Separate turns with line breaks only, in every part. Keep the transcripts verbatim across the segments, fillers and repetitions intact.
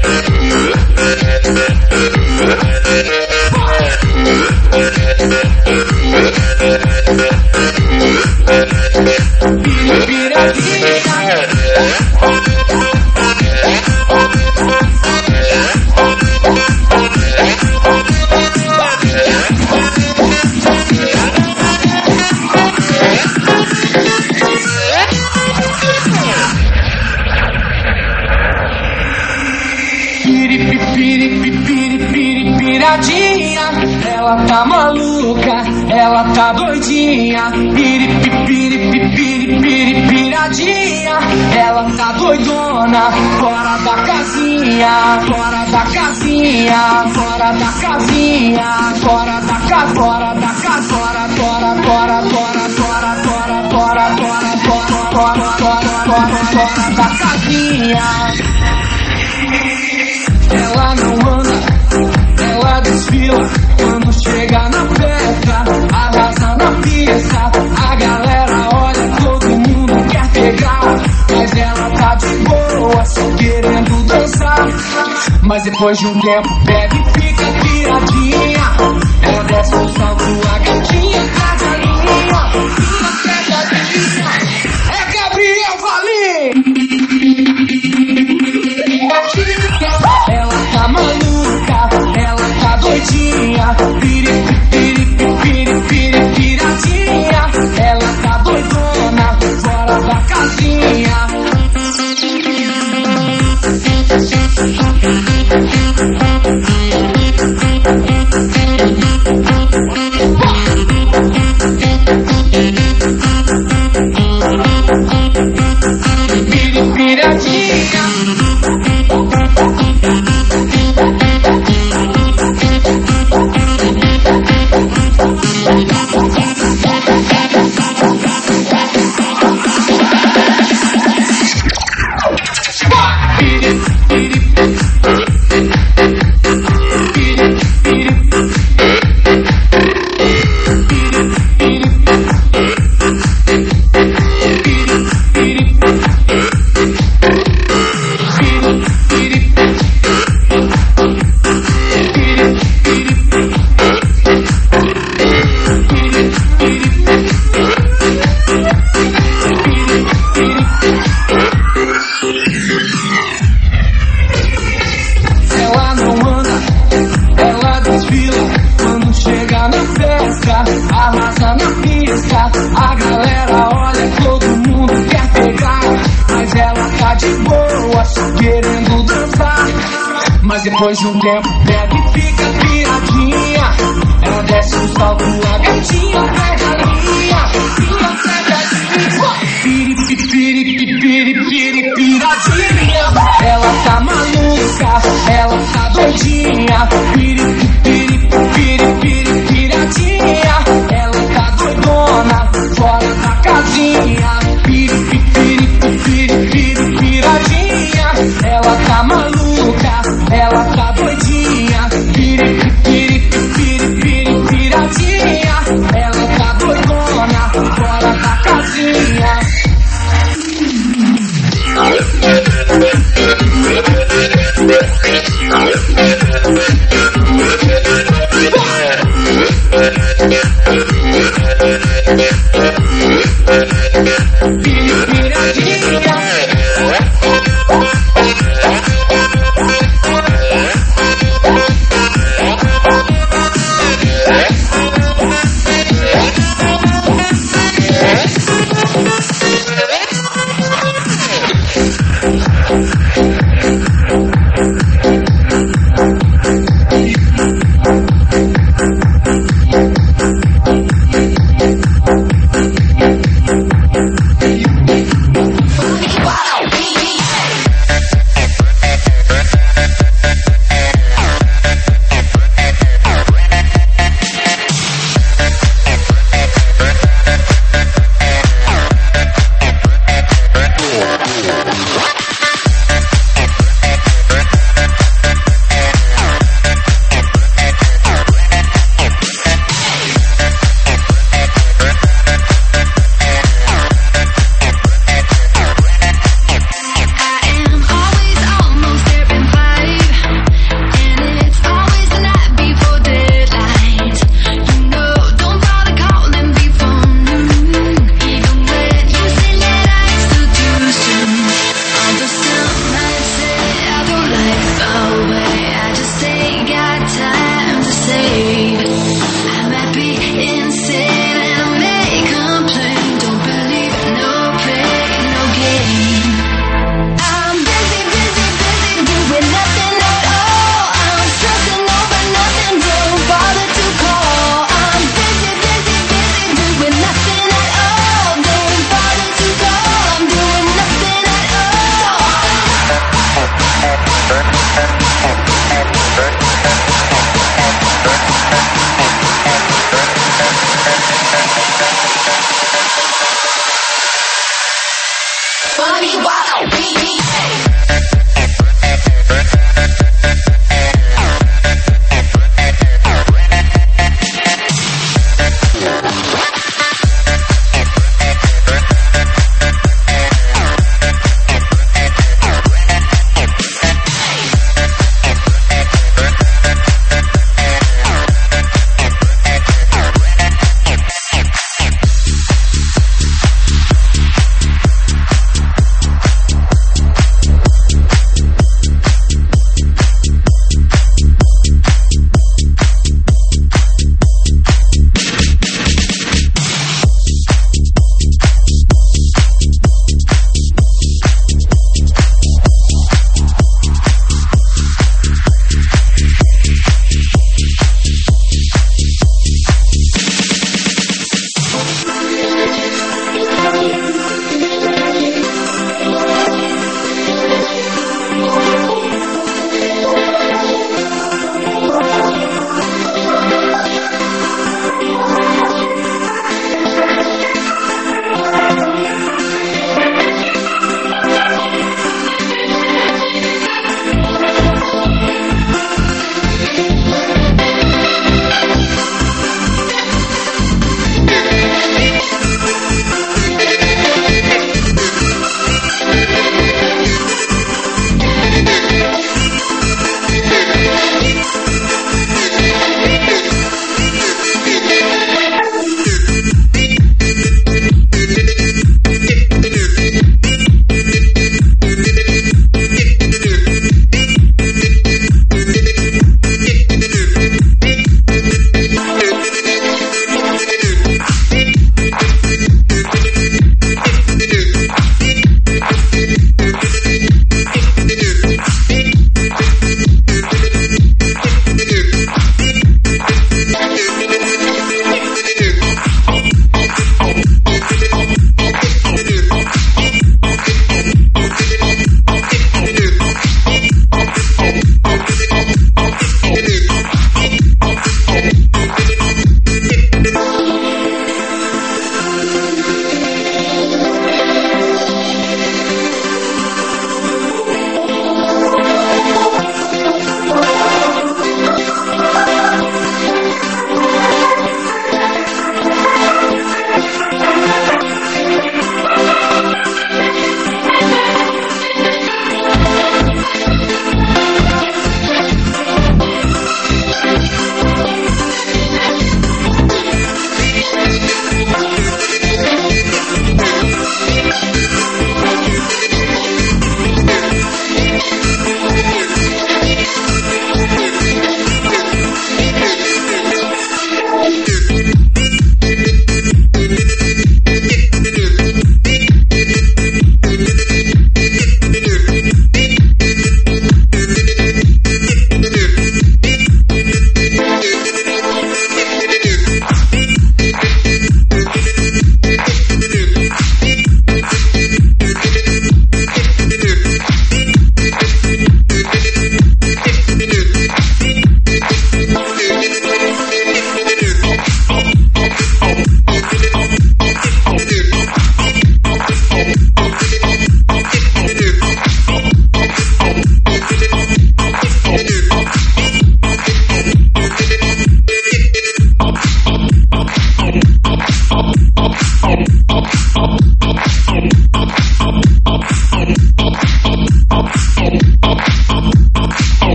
Ela tá maluca, ela tá doidinha, piradinha. Ela tá doidona, fora da casinha, fora da casinha, fora da casinha, fora da casa, fora da casa, fora, fora, fora, fora, fora, fora, fora, fora, fora, fora, fora, fora da casinha. Ela não anda, ela desfila. Quando chega na festa, arrasa na pista. A galera olha, todo mundo quer pegar, mas ela tá de boa, só querendo dançar. Mas depois de um tempo bebe e fica piradinha. Ela desce o salto, a gatinha, a galinha, uma pegadinha. É Gabriel Valim. Ela tá maluca, ela tá doidinha, piri, piri, piri, piri, piradinha. Ela tá doidona, fora da casinha. Piri, piradinha. Ela não anda, ela desfila. Quando chega na festa, arrasa na pista. A galera olha, todo mundo quer pegar, mas ela tá de boa, só querendo dançar. Mas depois de um tempo bebe e fica piradinha. Ela desce o salto, a gatinha, a galinha, uma pegadinha. Piri, piri, piri, piri, piradinha. Ela tá maluca, ela tá doidinha, piri, piri, piri, piri, piradinha. Ela tá doidona, fora da casinha, piri, piri, piri, piri, piradinha. Ela tá maluca, ela tá doidinha, piri, piri, piri, piri, piradinha. Ela tá doidona, fora da casinha.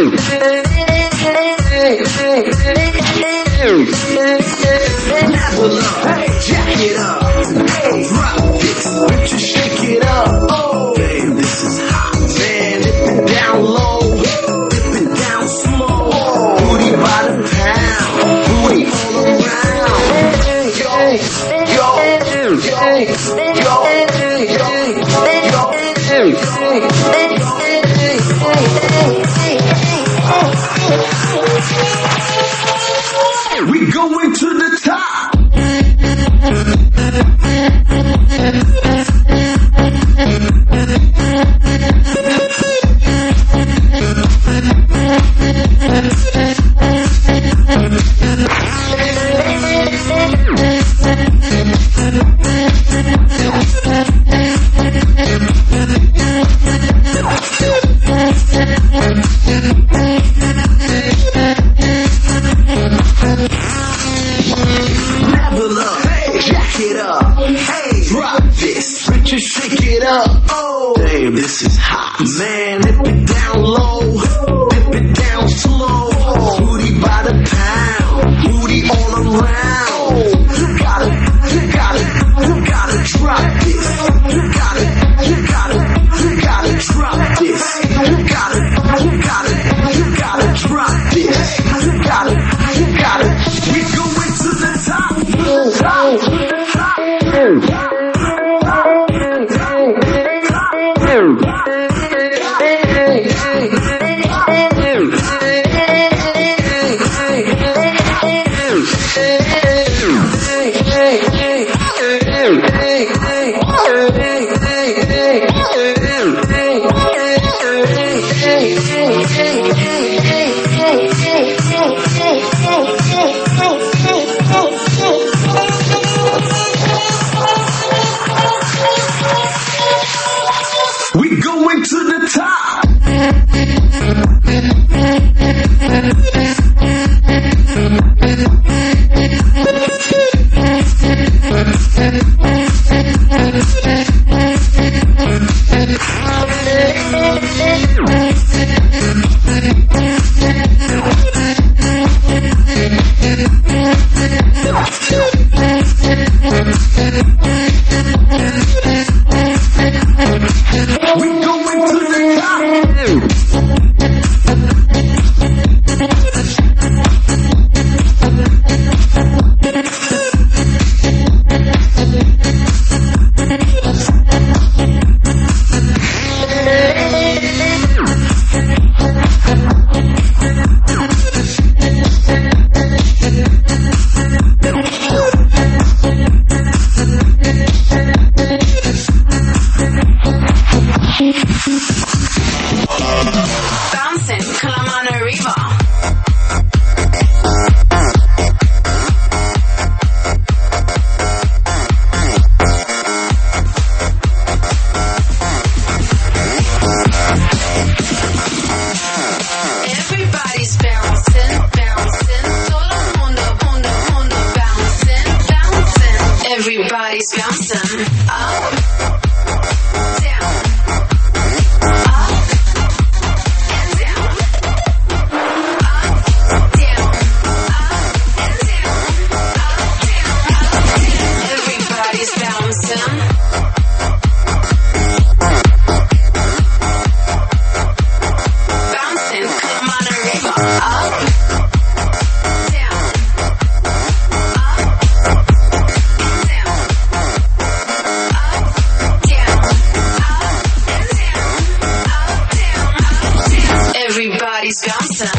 jack it up. Hey, drop this, bitch, shake it up. Oh, babe, this is hot, man. Dip it down low, dip it down slow. Booty by the pound, booty all around. Yo, yo, yo, yo, yo, yo. We going to the top. Level up, jack it up, hey, drop this, bitch, shake it up. Oh, babe, this is hot, man. Dip it down low, dip it down slow. Booty by the pound, booty all around. You gotta, you gotta, you gotta drop this. You gotta, you gotta, you gotta drop this. You gotta, you gotta, you gotta drop this. You gotta, you gotta. We going to the top, top, top, top. We going to the top. We going to the top.
Bouncing, Calamano Riva. Everybody's bouncing, bouncing. Todo mundo, mundo, mundo bouncing, bouncing. Everybody's bouncing. Up, down, up, and down. Up, down, up, and down. Up, down, up, down. Everybody's bouncing. Bouncing, come on a river. Up, down, up, and down. Up, down, up, and down. Up, down, up, down. Everybody's bouncing.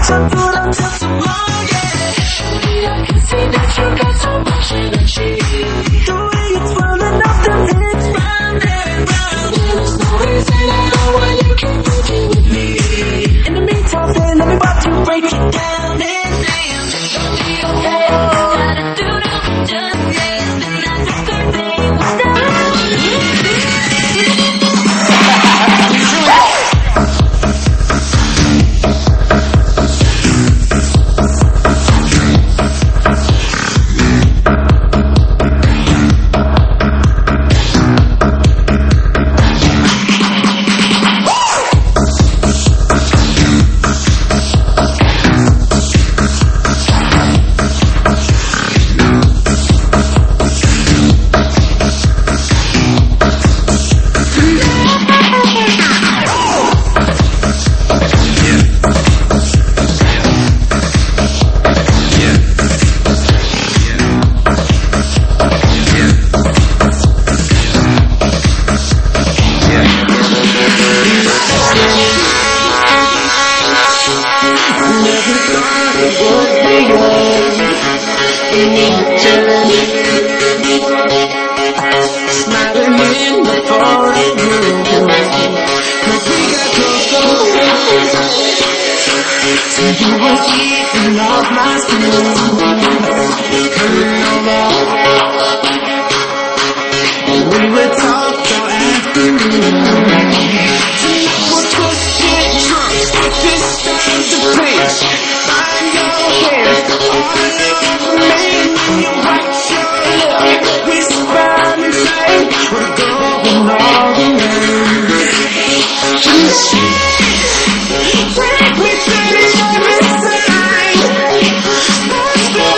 Talk good until tomorrow, yeah. Surely I can see that you got so much energy. The way it's swirling up them hips, round and round. There's no reason at all why you can't move it with me. In the meantime, then let me watch you break it down and dance. Don't be okay, gotta do the just dance. And that's the third thing was done. Take me to the other side.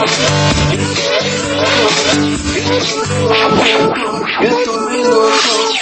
Eu tô meio louco.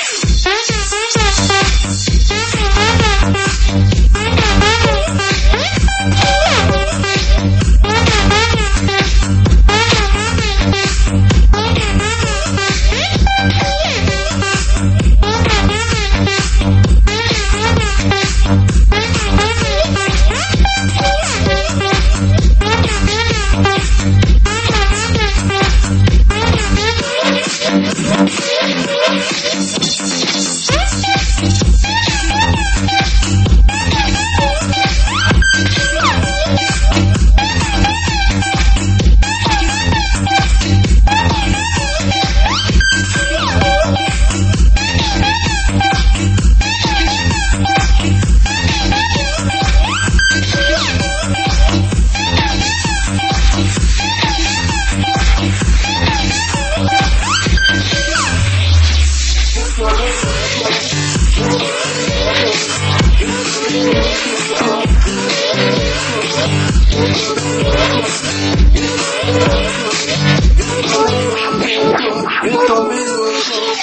Eu tô meio louco.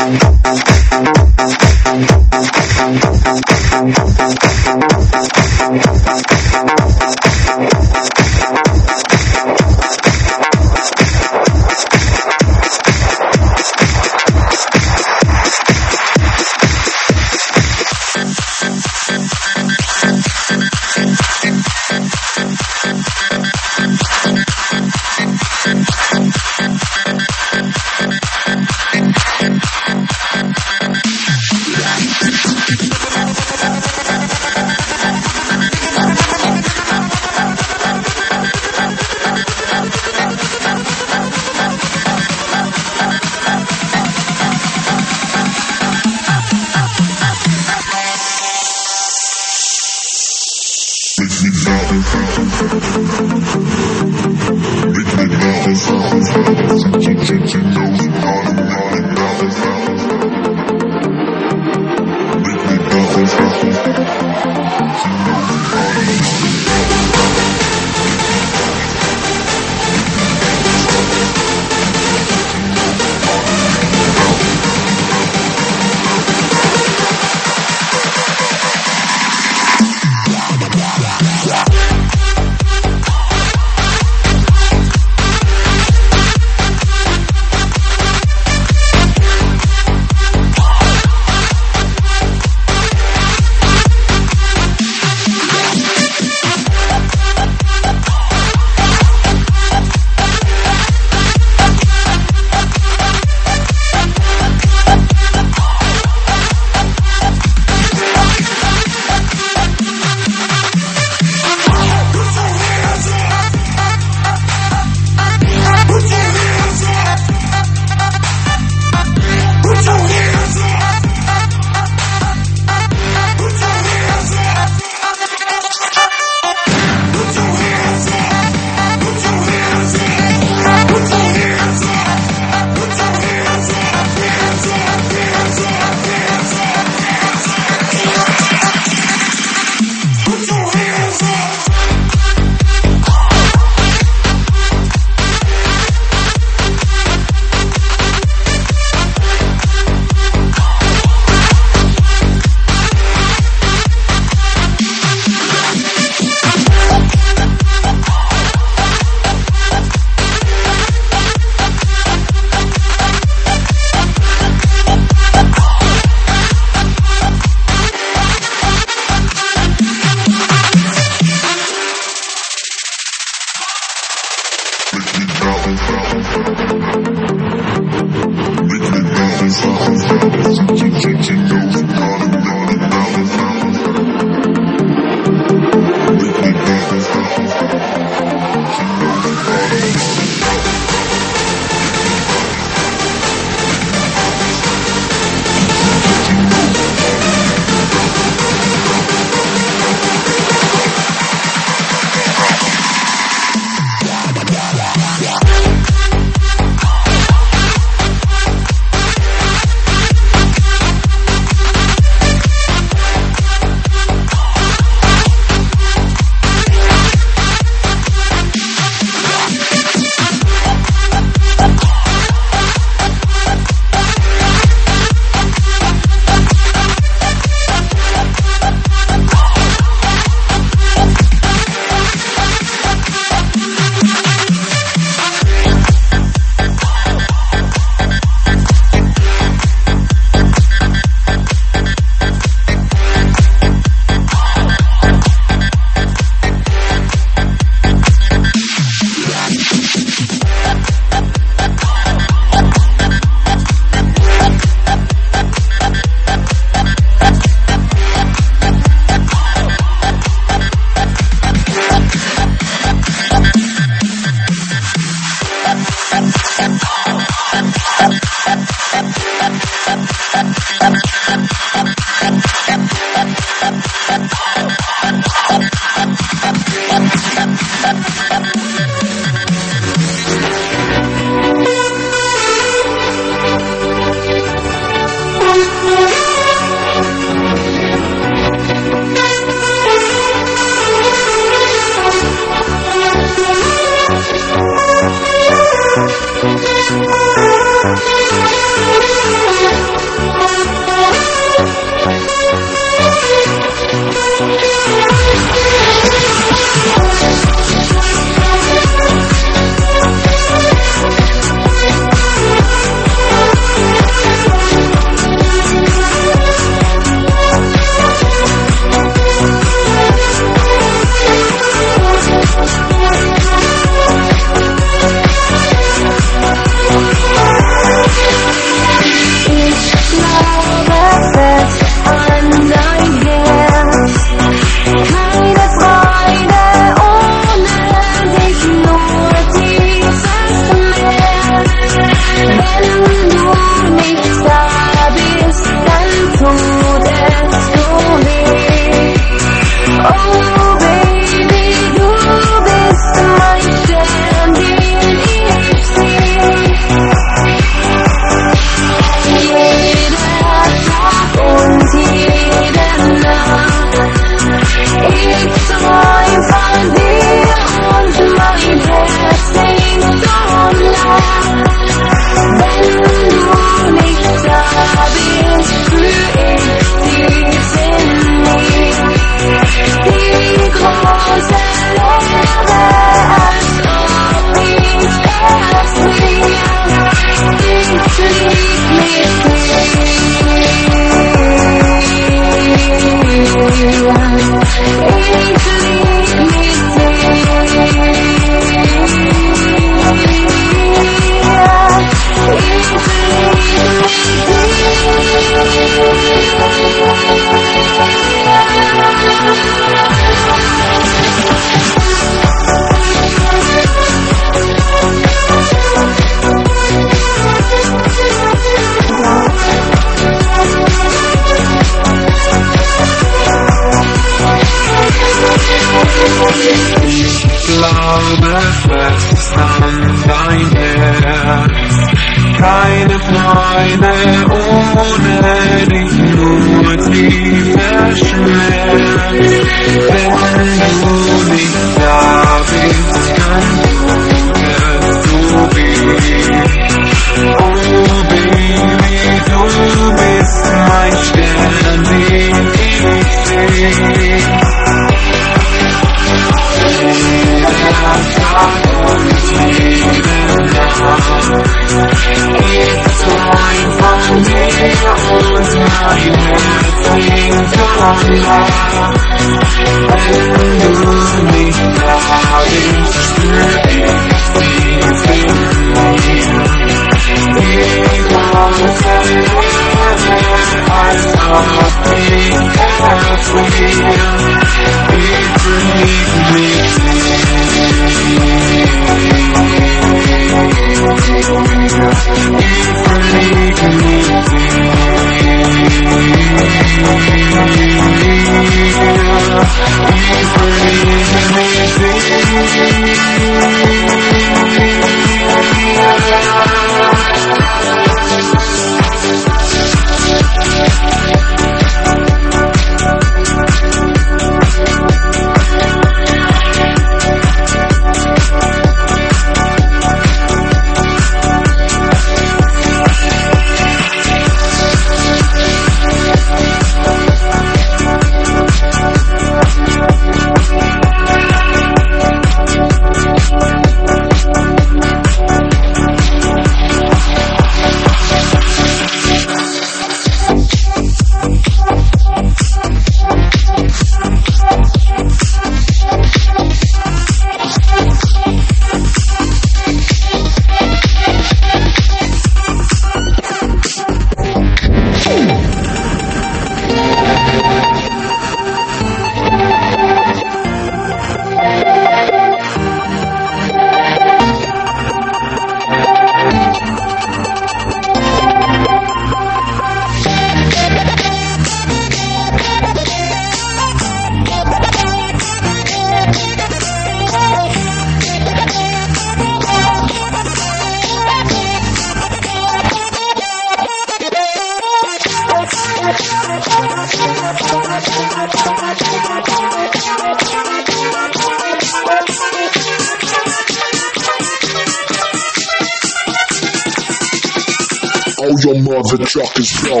all your mother truckers go.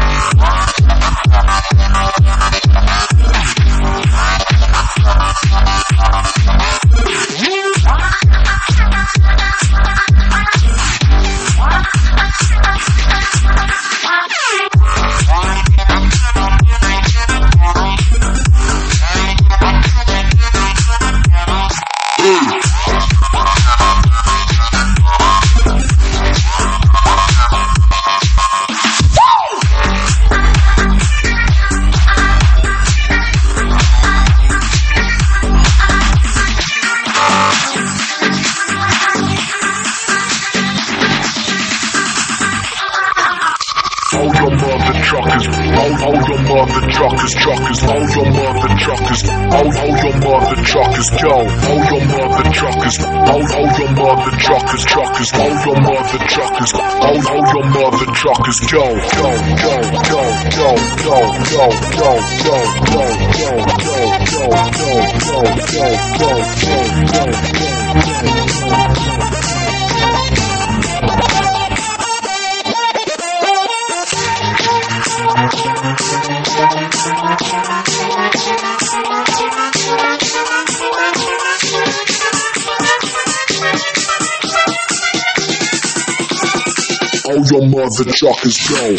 Truckers, truckers, all your mother truckers, all, all your mother truckers go, all your mother truckers, all, all your mother truckers, truckers, all your mother truckers, all, all your mother truckers go, go, go, go, go, go, go, go, go, go, go, go, go, go, go, go, go, go. All your mother truckers go.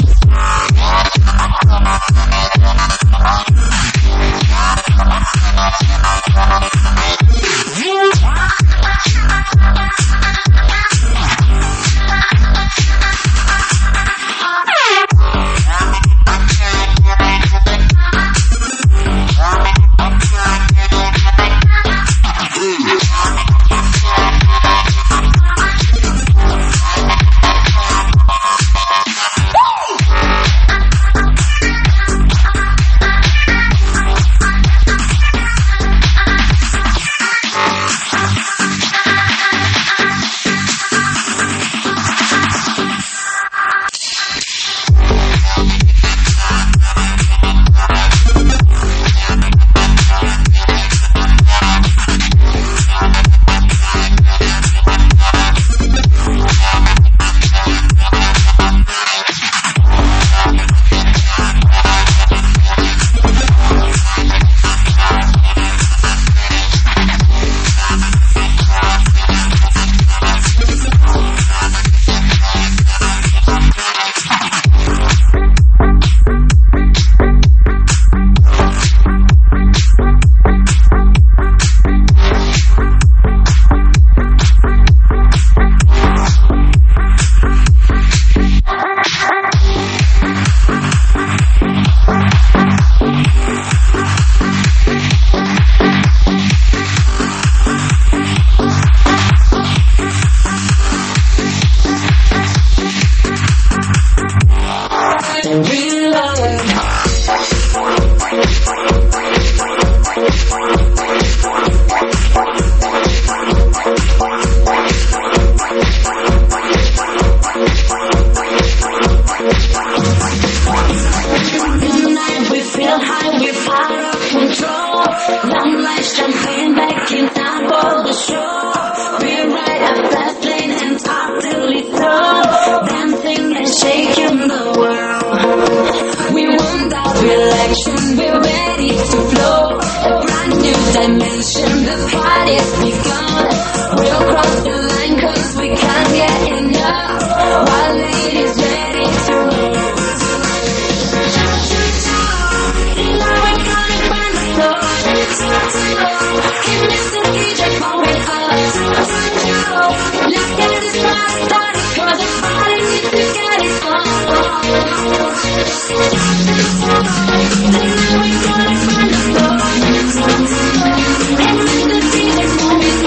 We're gonna find a store. And when the music moves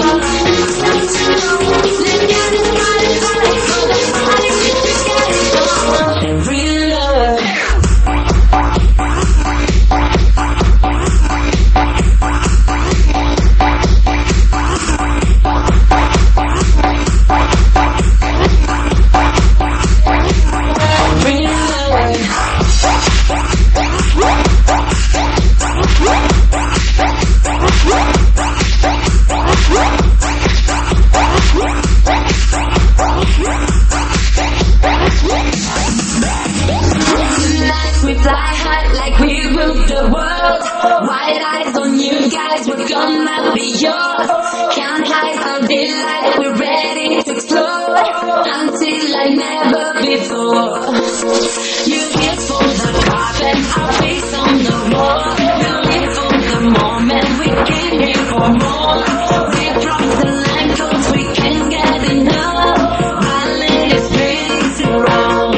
yours. Can't hide the delight, we're ready to explode until like never before. You here for the carpet, our face on the wall. We're here for the moment, we came here for more. We cross the line 'cause we can't get enough. Violin is pretty to round.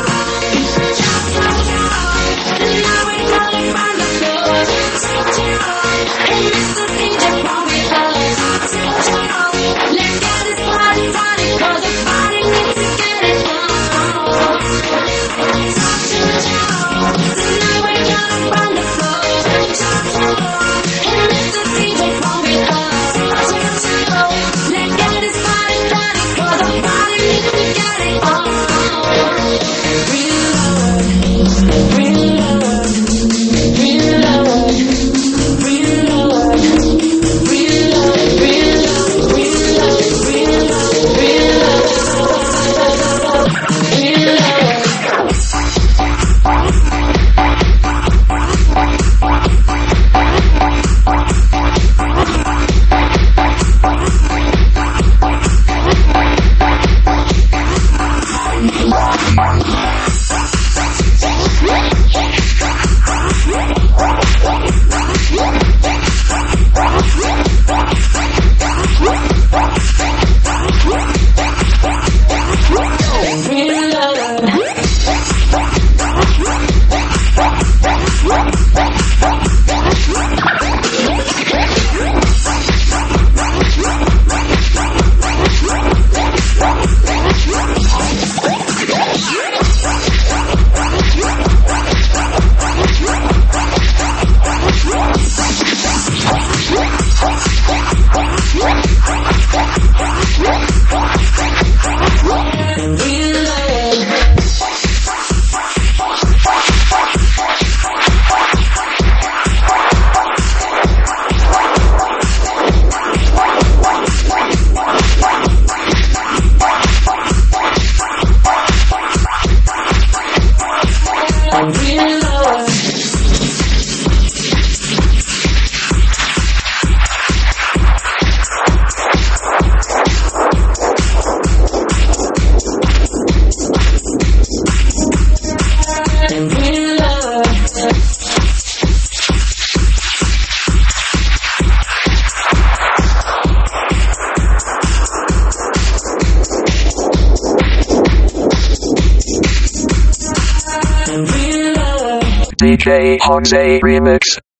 And now we're calling from the floor. And Mister D J won't be us. Let's get this party started 'cause the party needs to get it on. So now we're calling from the floor. And Mister D J won't be us. Let's get this party started 'cause the party needs to get it on. Real love, real love, real love, real love, real love, real love, real love, real love, real love, real love. Real love. Real love. Real love. Real love. Real love.
D J Jose Remix.